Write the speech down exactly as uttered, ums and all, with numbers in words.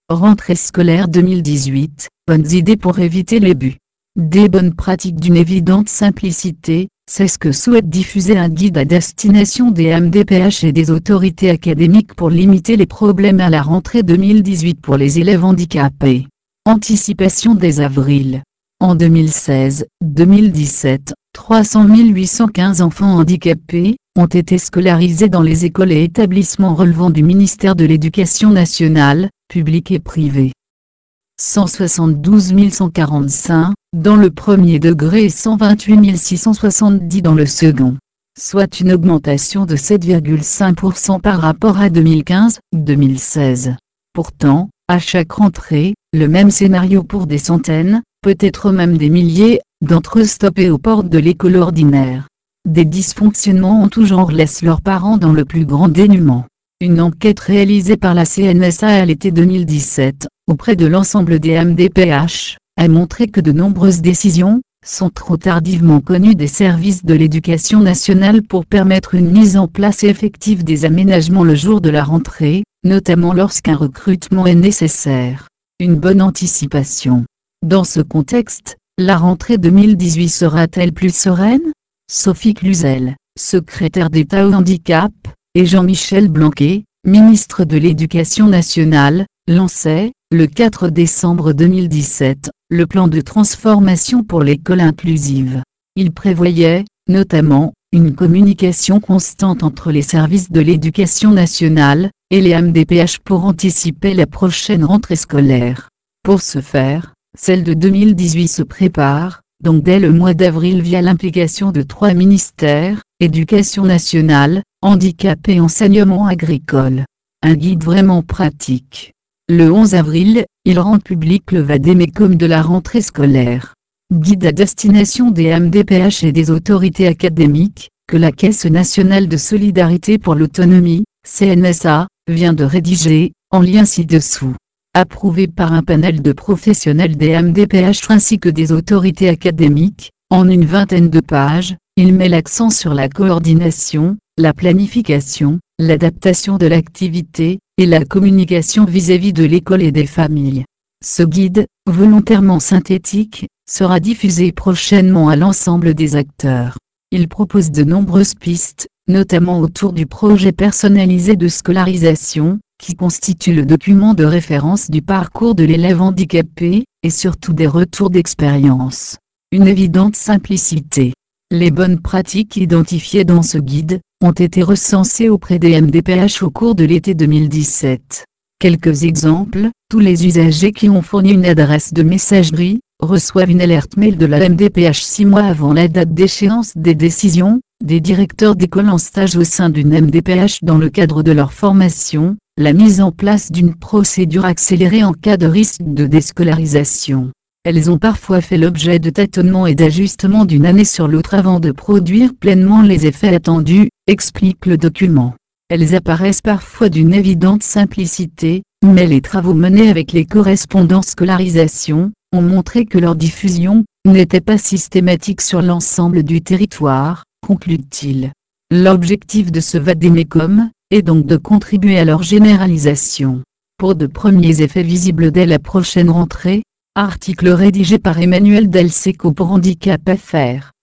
Rentrée scolaire deux mille dix-huit, bonnes idées pour éviter les buts. Des bonnes pratiques d'une évidente simplicité, c'est ce que souhaite diffuser un guide à destination des M D P H et des autorités académiques pour limiter les problèmes à la rentrée deux mille dix-huit pour les élèves handicapés. Anticipation dès avril. En deux mille seize deux mille dix-sept, trois cent mille huit cent quinze enfants handicapés ont été scolarisés dans les écoles et établissements relevant du ministère de l'Éducation nationale, public et privé. cent soixante-douze mille cent quarante-cinq dans le premier degré et cent vingt-huit mille six cent soixante-dix dans le second, soit une augmentation de sept virgule cinq pour cent par rapport à deux mille quinze deux mille seize. Pourtant, à chaque rentrée, le même scénario pour des centaines, peut-être même des milliers, d'entre eux stoppés aux portes de l'école ordinaire. Des dysfonctionnements en tout genre laissent leurs parents dans le plus grand dénuement. Une enquête réalisée par la C N S A à l'été deux mille dix-sept, auprès de l'ensemble des M D P H, a montré que de nombreuses décisions sont trop tardivement connues des services de l'éducation nationale pour permettre une mise en place effective des aménagements le jour de la rentrée, notamment lorsqu'un recrutement est nécessaire. Une bonne anticipation. Dans ce contexte, la rentrée deux mille dix-huit sera-t-elle plus sereine? Sophie Cluzel, secrétaire d'État au handicap, et Jean-Michel Blanquer, ministre de l'Éducation nationale, lançaient, le quatre décembre deux mille dix-sept, le plan de transformation pour l'école inclusive. Il prévoyait, notamment, une communication constante entre les services de l'Éducation nationale et les M D P H pour anticiper la prochaine rentrée scolaire. Pour ce faire, celle de deux mille dix-huit se prépare, donc dès le mois d'avril via l'implication de trois ministères, Éducation nationale, handicap et enseignement agricole. Un guide vraiment pratique. Le onze avril, il rend public le vade-mecum de la rentrée scolaire. Guide à destination des M D P H et des autorités académiques, que la Caisse nationale de solidarité pour l'autonomie, C N S A, vient de rédiger, en lien ci-dessous. Approuvé par un panel de professionnels des M D P H ainsi que des autorités académiques, en une vingtaine de pages, il met l'accent sur la coordination, la planification, l'adaptation de l'activité, et la communication vis-à-vis de l'école et des familles. Ce guide, volontairement synthétique, sera diffusé prochainement à l'ensemble des acteurs. Il propose de nombreuses pistes, notamment autour du projet personnalisé de scolarisation, qui constitue le document de référence du parcours de l'élève handicapé, et surtout des retours d'expérience. Une évidente simplicité. Les bonnes pratiques identifiées dans ce guide ont été recensées auprès des M D P H au cours de l'été deux mille dix-sept. Quelques exemples, tous les usagers qui ont fourni une adresse de messagerie reçoivent une alerte mail de la M D P H six mois avant la date d'échéance des décisions, des directeurs d'école en stage au sein d'une M D P H dans le cadre de leur formation, la mise en place d'une procédure accélérée en cas de risque de déscolarisation. Elles ont parfois fait l'objet de tâtonnements et d'ajustements d'une année sur l'autre avant de produire pleinement les effets attendus, explique le document. Elles apparaissent parfois d'une évidente simplicité, mais les travaux menés avec les correspondants scolarisation ont montré que leur diffusion n'était pas systématique sur l'ensemble du territoire, conclut-il. L'objectif de ce vade-mecum est donc de contribuer à leur généralisation. Pour de premiers effets visibles dès la prochaine rentrée, article rédigé par Emmanuel Delseco pour Handicap F R.